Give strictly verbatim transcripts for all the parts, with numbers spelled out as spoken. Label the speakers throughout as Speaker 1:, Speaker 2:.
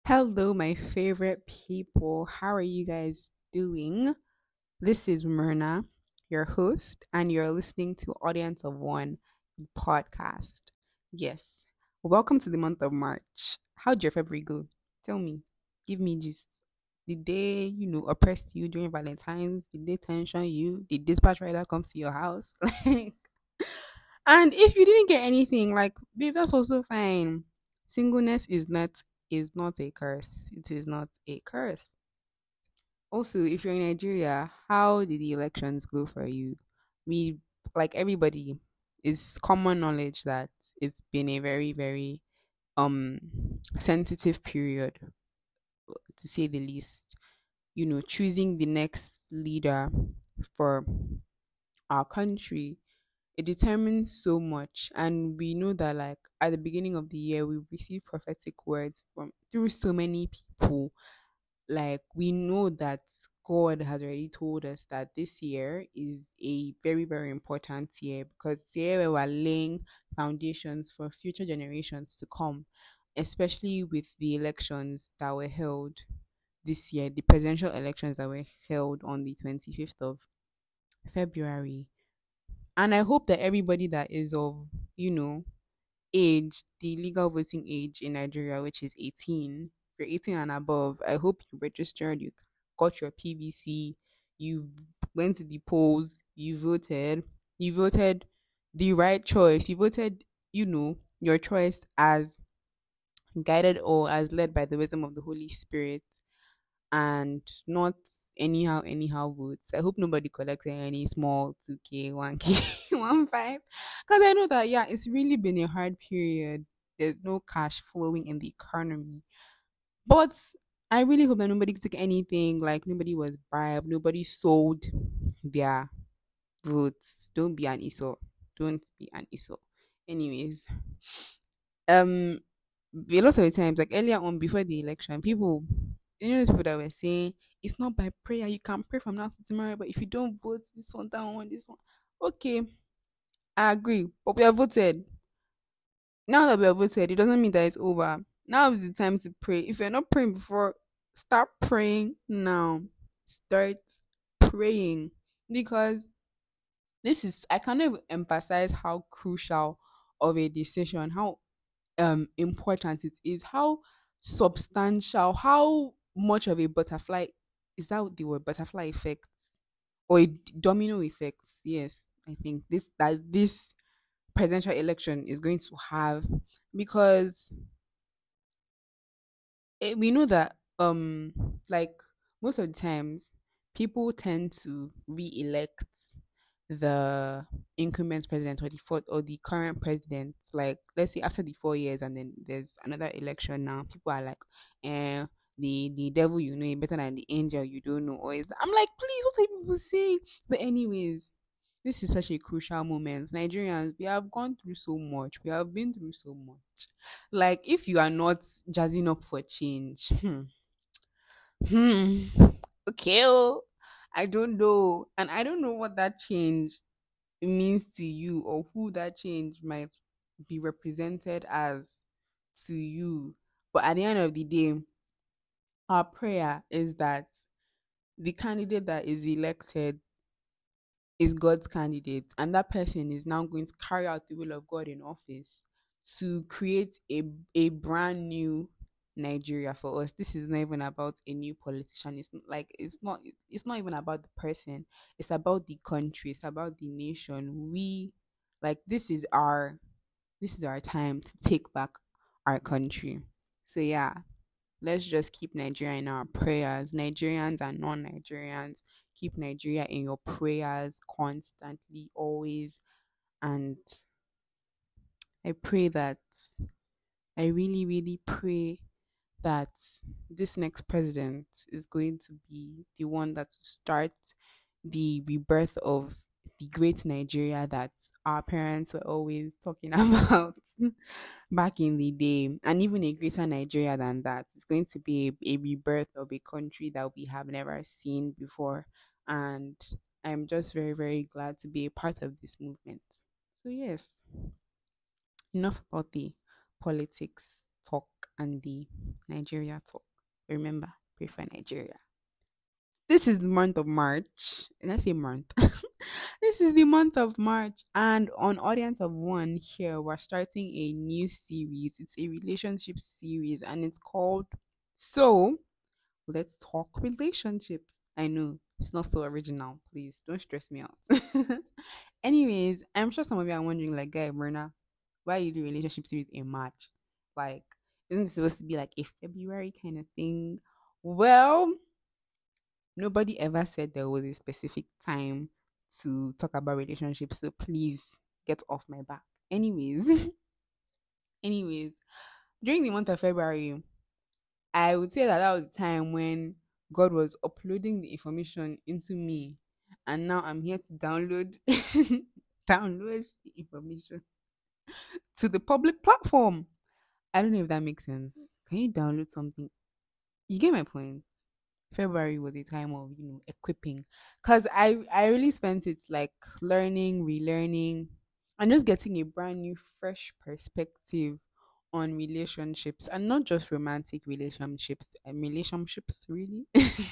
Speaker 1: Hello, my favorite people. How are you guys doing? This is Myrna, your host, and you're listening to Audience of One podcast. Yes, welcome to the month of March. How'd your February go? Tell me, give me just. Did they, you know, oppress you during Valentine's? Did they tension you? Did dispatch rider come to your house? Like, and if you didn't get anything, like, babe, that's also fine. Singleness is not is not a curse. It is not a curse. Also, if you're in Nigeria, how did the elections go for you? We like everybody, it's common knowledge that it's been a very, very um sensitive period, to say the least. You know, choosing the next leader for our country, it determines so much. And we know that, like, at the beginning of the year we received prophetic words from through so many people. Like, we know that God has already told us that this year is a very, very important year, because it's the year where we're laying foundations for future generations to come, especially with the elections that were held this year, the presidential elections that were held on the twenty-fifth of February. And I hope that everybody that is of, you know, age, the legal voting age in Nigeria, which is eighteen, if you're eighteen and above, I hope you registered, you got your P V C, you went to the polls, you voted, you voted the right choice, you voted, you know, your choice as guided or as led by the wisdom of the Holy Spirit, and not anyhow anyhow votes. I hope nobody collected any small two k, one k, one five, because I know that, yeah, it's really been a hard period. There's no cash flowing in the economy, but I really hope that nobody took anything. Like, nobody was bribed, nobody sold their votes. Don't be an iso. Don't be an iso. Anyways, um a lot of the times, like earlier on before the election, people, you know, those people that were saying it's not by prayer, you can pray from now to tomorrow, but if you don't vote this one, that one, this one, okay, I agree, but we have voted. Now that we have voted, it doesn't mean that it's over. Now is the time to pray. If you're not praying before, start praying now. Start praying, because this is, I cannot even emphasize how crucial of a decision, how um important it is, how substantial, how much of a butterfly, is that the word, butterfly effect, or a d- domino effect? Yes, I think this that this presidential election is going to have, because eh, we know that, um like, most of the times people tend to re-elect the incumbent president, or the fourth, or the current president. Like, let's say after the four years and then there's another election, now people are like, eh, the the devil you know is better than the angel you don't know. Or is, I'm like, please, what are people saying? But anyways, this is such a crucial moment. Nigerians, we have gone through so much. We have been through so much. Like, if you are not jazzing up for change, hmm, hmm, okay, oh, I don't know. And I don't know what that change means to you, or who that change might be represented as to you. But at the end of the day, our prayer is that the candidate that is elected is God's candidate, and that person is now going to carry out the will of God in office to create a a brand new Nigeria for us. This is not even about a new politician. It's not, like, it's not it's not even about the person. It's about the country. It's about the nation. We, like, this is our this is our time to take back our country. So yeah, let's just keep Nigeria in our prayers. Nigerians and non Nigerians, keep Nigeria in your prayers constantly, always. And I pray that, I really, really pray that this next president is going to be the one that will start the rebirth of the great Nigeria that our parents were always talking about back in the day, and even a greater Nigeria than that. It's going to be a, a rebirth of a country that we have never seen before. And I'm just very, very glad to be a part of this movement. So, yes, enough about the politics talk and the Nigeria talk. Remember, prefer Nigeria. This is the month of March. And I say month. This is the month of March, and on Audience of One here, we're starting a new series. It's a relationship series, and it's called So Let's Talk Relationships. I know it's not so original. Please don't stress me out. Anyways, I'm sure some of you are wondering, like, Guy Myrna, why you do relationship series in March? Like, isn't it supposed to be like a February kind of thing? Well, nobody ever said there was a specific time to talk about relationships, so please get off my back. Anyways, anyways, during the month of February, I would say that that was the time when God was uploading the information into me, and now I'm here to download download the information to the public platform. I don't know if that makes sense. Can you download something? You get my point. February was a time of, you know, equipping, because I I really spent it like learning, relearning, and just getting a brand new, fresh perspective on relationships, and not just romantic relationships. And relationships really,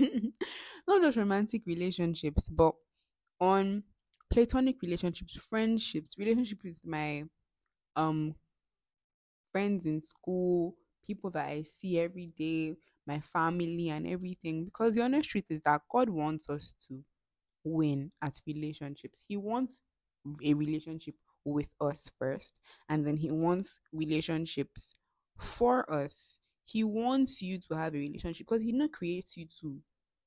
Speaker 1: not just romantic relationships, but on platonic relationships, friendships, relationships with my um friends in school, people that I see every day, my family and everything. Because the honest truth is that God wants us to win at relationships. He wants a relationship with us first, and then He wants relationships for us. He wants you to have a relationship because He not creates you to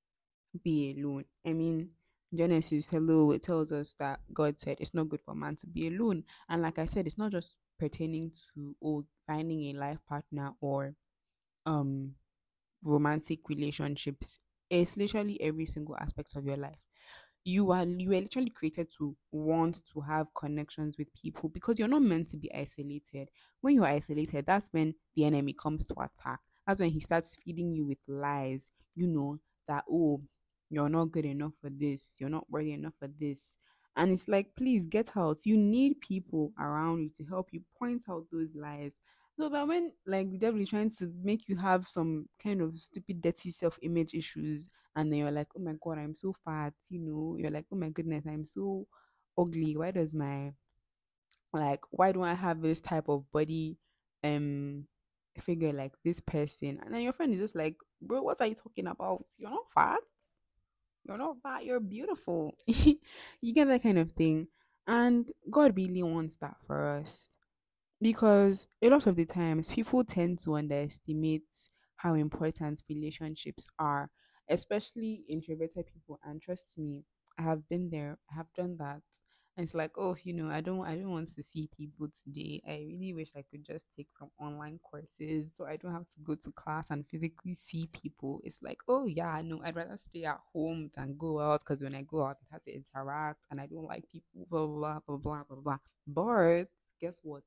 Speaker 1: be alone. I mean, Genesis, hello, it tells us that God said it's not good for man to be alone. And like I said, it's not just pertaining to oh, finding a life partner or um romantic relationships. It's literally every single aspect of your life. You are you are literally created to want to have connections with people because you're not meant to be isolated. When you're isolated, that's when the enemy comes to attack. That's when he starts feeding you with lies, you know, that oh, you're not good enough for this, you're not worthy enough for this. And it's like, please get out. You need people around you to help you point out those lies. So that when like the devil is trying to make you have some kind of stupid, dirty self-image issues, and then you're like, oh my god, I'm so fat, you know, you're like, oh my goodness, I'm so ugly. Why does my like why do I have this type of body um figure like this person? And then your friend is just like, bro, what are you talking about? You're not fat, you're not fat, you're beautiful. You get that kind of thing. And God really wants that for us. Because a lot of the times people tend to underestimate how important relationships are, especially introverted people. And trust me, I have been there, I have done that. And it's like, oh, you know, I don't I don't want to see people today. I really wish I could just take some online courses so I don't have to go to class and physically see people. It's like, oh yeah, no, I'd rather stay at home than go out because when I go out I have to interact and I don't like people, blah blah blah blah blah blah. But guess what?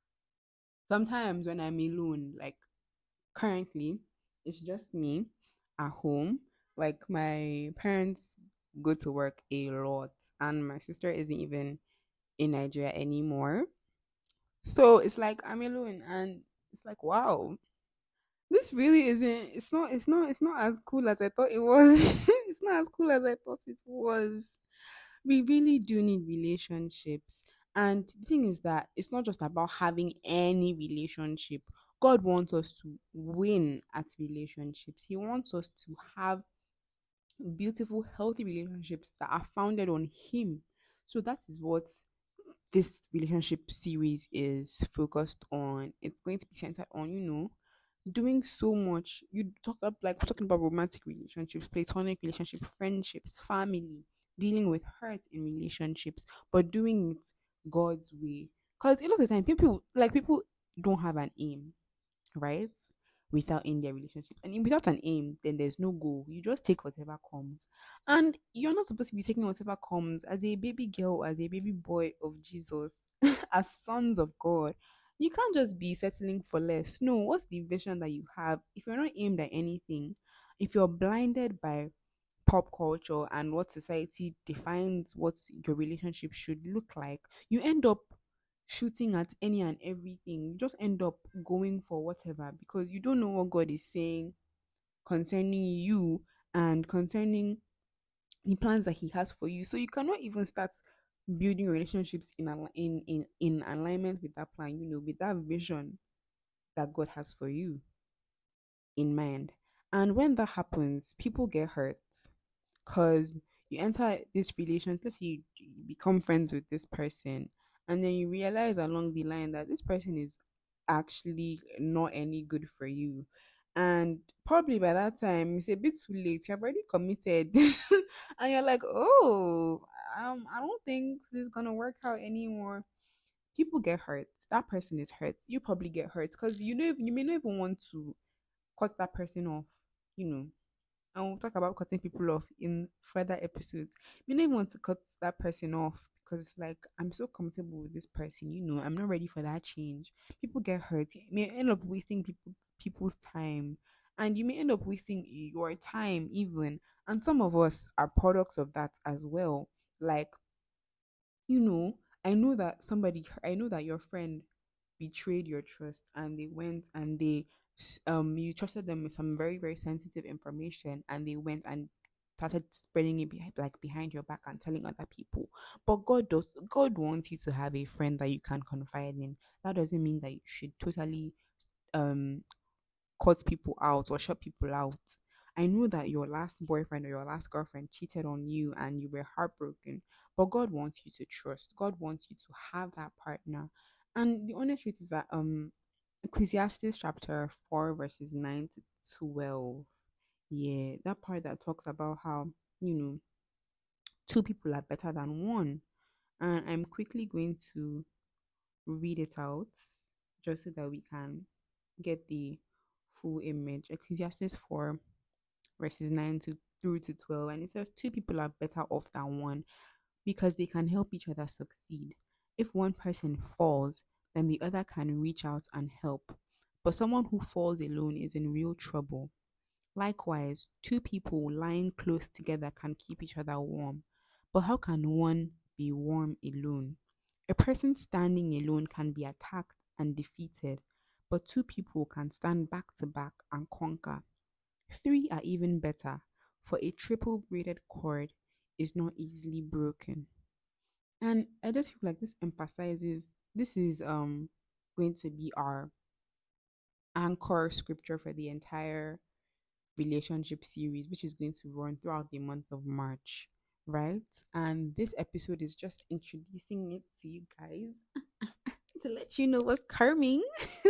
Speaker 1: Sometimes when I'm alone, like currently, it's just me at home. Like my parents go to work a lot, and my sister isn't even in Nigeria anymore. So it's like I'm alone, and it's like, wow, this really isn't. It's not. It's not. It's not as cool as I thought it was. It's not as cool as I thought it was. We really do need relationships. And the thing is that it's not just about having any relationship. God wants us to win at relationships. He wants us to have beautiful, healthy relationships that are founded on Him. So that is what this relationship series is focused on. It's going to be centered on, you know, doing so much. You talk up like talking about romantic relationships, platonic relationships, friendships, family, dealing with hurt in relationships, but doing it God's way. Because a lot of the time, people like people don't have an aim, right? Without in their relationship, and without an aim, then there's no goal. You just take whatever comes, and you're not supposed to be taking whatever comes as a baby girl, as a baby boy of Jesus, as sons of God. You can't just be settling for less. No, what's the vision that you have? If you're not aimed at anything, if you're blinded by pop culture and what society defines what your relationship should look like, you end up shooting at any and everything. You just end up going for whatever because you don't know what God is saying concerning you and concerning the plans that He has for you. So you cannot even start building relationships in al- in in in alignment with that plan. You know, with that vision that God has for you in mind. And when that happens, people get hurt because you enter this relationship, let's say you, you become friends with this person, and then you realize along the line that this person is actually not any good for you. And probably by that time, it's a bit too late. You've already committed, and you're like, "Oh, um, I don't think this is gonna work out anymore." People get hurt. That person is hurt. You probably get hurt because you know you may not even want to cut that person off. You know, and we'll talk about cutting people off in further episodes. You don't even want to cut that person off because it's like I'm so comfortable with this person, you know, I'm not ready for that change. People get hurt. You may end up wasting people people's time. And you may end up wasting your time even. And some of us are products of that as well. Like, you know, I know that somebody I know that your friend betrayed your trust and they went and they s- um you trusted them with some very very sensitive information and they went and started spreading it behind, like behind your back and telling other people. But god does god wants you to have a friend that you can confide in. That doesn't mean that you should totally um cut people out or shut people out. I know that your last boyfriend or your last girlfriend cheated on you and you were heartbroken, but God wants you to trust. God wants you to have that partner. And the honest truth is that um Ecclesiastes chapter four verses nine to twelve. Yeah, that part that talks about how, you know, two people are better than one. And I'm quickly going to read it out just so that we can get the full image. Ecclesiastes four verses nine to through to twelve, and it says two people are better off than one because they can help each other succeed. If one person falls, then the other can reach out and help. But someone who falls alone is in real trouble. Likewise, two people lying close together can keep each other warm. But how can one be warm alone? A person standing alone can be attacked and defeated, but two people can stand back to back and conquer. Three are even better, for a triple braided cord is not easily broken. And I just feel like this emphasizes this is um going to be our anchor scripture for the entire relationship series, which is going to run throughout the month of March, right? And this episode is just introducing it to you guys to let you know what's coming.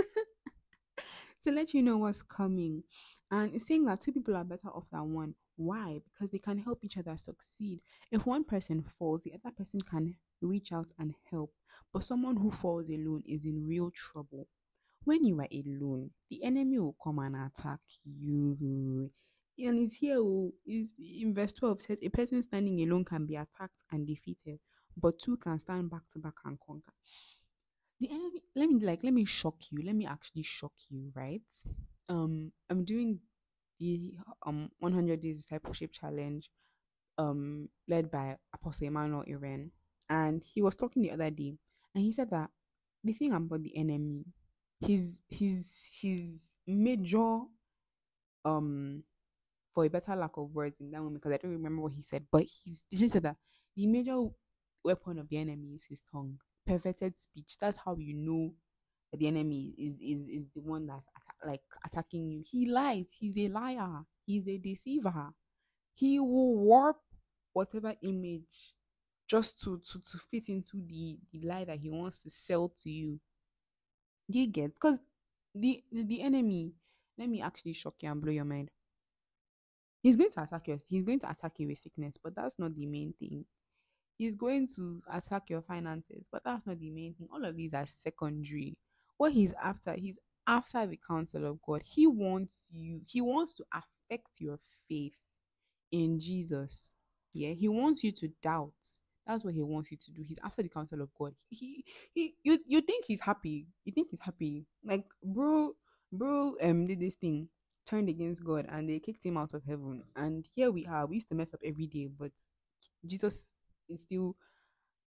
Speaker 1: To let you know what's coming. And it's saying that two people are better off than one. Why? Because they can help each other succeed. If one person falls, the other person can reach out and help. But someone who falls alone is in real trouble. When you are alone, the enemy will come and attack you. And it's here, oh, is in verse twelve says a person standing alone can be attacked and defeated, but two can stand back to back and conquer. The enemy, let me like let me shock you. Let me actually shock you, right? Um, I'm doing the um one hundred days discipleship challenge, um, led by Apostle Emmanuel Iren, and he was talking the other day, and he said that the thing about the enemy, his his his major um for a better lack of words in that moment because I don't remember what he said, but he's he just said that the major weapon of the enemy is his tongue, perverted speech. That's how you know that the enemy is is is the one that's atta- like attacking you. He lies. He's a liar. He's a deceiver. He will warp whatever image just to to to fit into the the lie that he wants to sell to you. Do you get? Because the the the enemy. Let me actually shock you and blow your mind. He's going to attack you. He's going to attack you with sickness, but that's not the main thing. He's going to attack your finances, but that's not the main thing. All of these are secondary. What he's after, he's after the counsel of God. He wants you, he wants to affect your faith in Jesus. Yeah, he wants you to doubt. That's what he wants you to do. He's after the counsel of God. He he you you think he's happy. You think he's happy. Like bro, bro um did this thing, turned against God and they kicked him out of heaven. And here we are. We used to mess up every day, but Jesus is still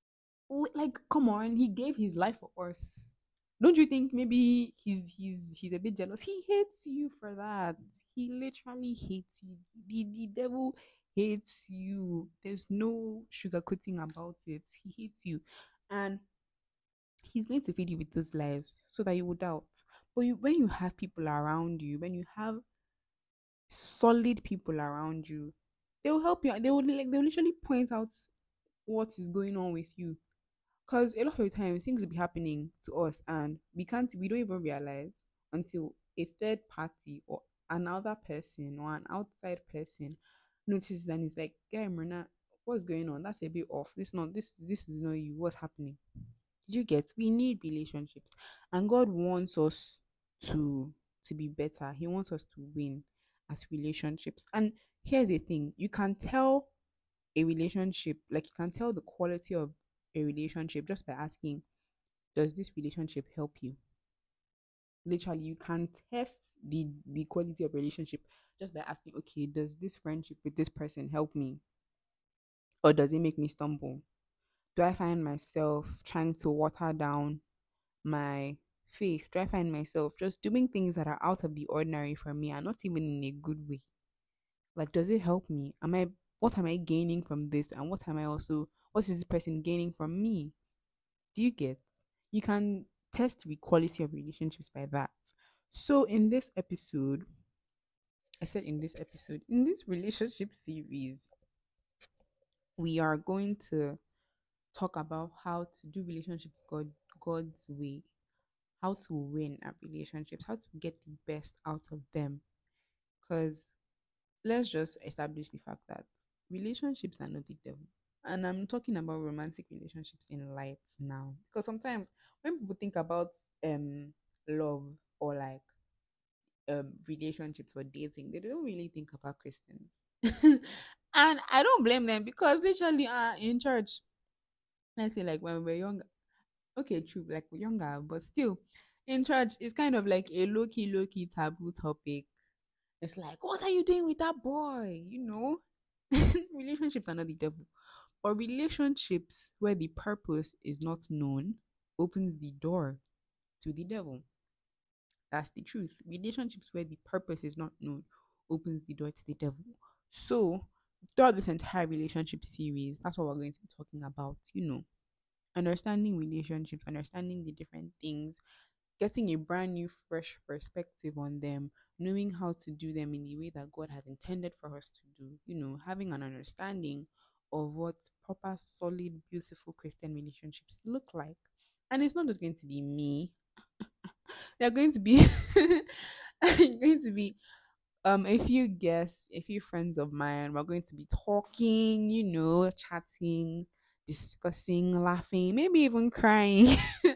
Speaker 1: Like, come on, he gave his life for us. Don't you think maybe he's he's he's a bit jealous? He hates you for that. He literally hates you. The the devil hates you. There's no sugarcoating about it. He hates you. And he's going to feed you with those lies so that you will doubt. But you, when you have people around you, when you have solid people around you, they will help you. They will like they will literally point out what is going on with you. Because a lot of the time things will be happening to us and we can't we don't even realize until a third party or another person or an outside person notices and is like, "Guy Myrna, what's going on? That's a bit off. This not this this is not you. What's happening?" Did you get? We need relationships. And God wants us to to be better. He wants us to win as relationships. And here's the thing, you can tell a relationship, like you can tell the quality of a relationship just by asking, does this relationship help you? Literally, you can test the the quality of relationship just by asking, okay, does this friendship with this person help me? Or does it make me stumble? Do I find myself trying to water down my faith? Do I find myself just doing things that are out of the ordinary for me and not even in a good way? Like, does it help me? Am I what am I gaining from this? And what am I also what is this person gaining from me? Do you get? You can test the quality of relationships by that. So in this episode, I said in this episode, in this relationship series, we are going to talk about how to do relationships God God's way, how to win at relationships, how to get the best out of them. Because let's just establish the fact that relationships are not the devil. And I'm talking about romantic relationships in light now. Because sometimes when people think about um love or like um relationships or dating, they don't really think about Christians. And I don't blame them because literally uh in church, let's say like when we we're younger, okay, true, like we're younger, but still in church it's kind of like a low key, low key taboo topic. It's like, what are you doing with that boy? You know? Relationships are not the devil. But relationships where the purpose is not known opens the door to the devil. That's the truth. Relationships where the purpose is not known opens the door to the devil. So, throughout this entire relationship series, that's what we're going to be talking about, you know, understanding relationships, understanding the different things, getting a brand new, fresh perspective on them, knowing how to do them in the way that God has intended for us to do, you know, having an understanding of what proper, solid, beautiful Christian relationships look like. And it's not just going to be me. They're going to be going to be um a few guests, a few friends of mine. We're going to be talking, you know, chatting, discussing, laughing, maybe even crying.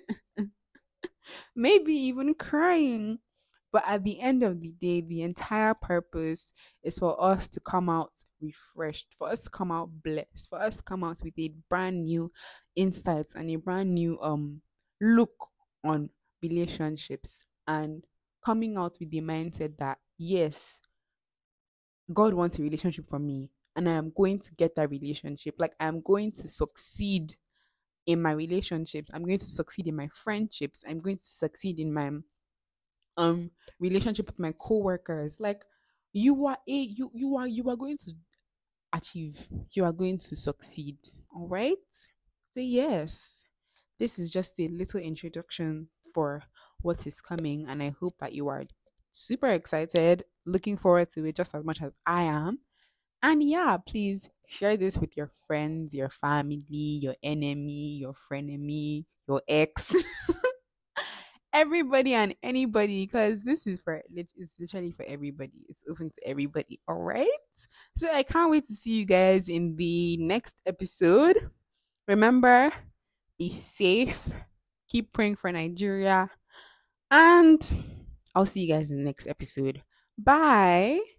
Speaker 1: Maybe even crying. But at the end of the day, the entire purpose is for us to come out refreshed, for us to come out blessed, for us to come out with a brand new insights and a brand new um look on relationships and coming out with the mindset that yes, God wants a relationship for me and I am going to get that relationship. Like I'm going to succeed in my relationships. I'm going to succeed in my friendships. I'm going to succeed in my um relationship with my coworkers. Like you are a you you are you are going to achieve. You are going to succeed. All right. So yes, this is just a little introduction for what is coming, and I hope that you are super excited, looking forward to it just as much as I am. And yeah, please share this with your friends, your family, your enemy, your frenemy, your ex, everybody and anybody, because this is for lit- it's literally for everybody. It's open to everybody. All right. So I can't wait to see you guys in the next episode. Remember, be safe. Keep praying for Nigeria, and I'll see you guys in the next episode. Bye.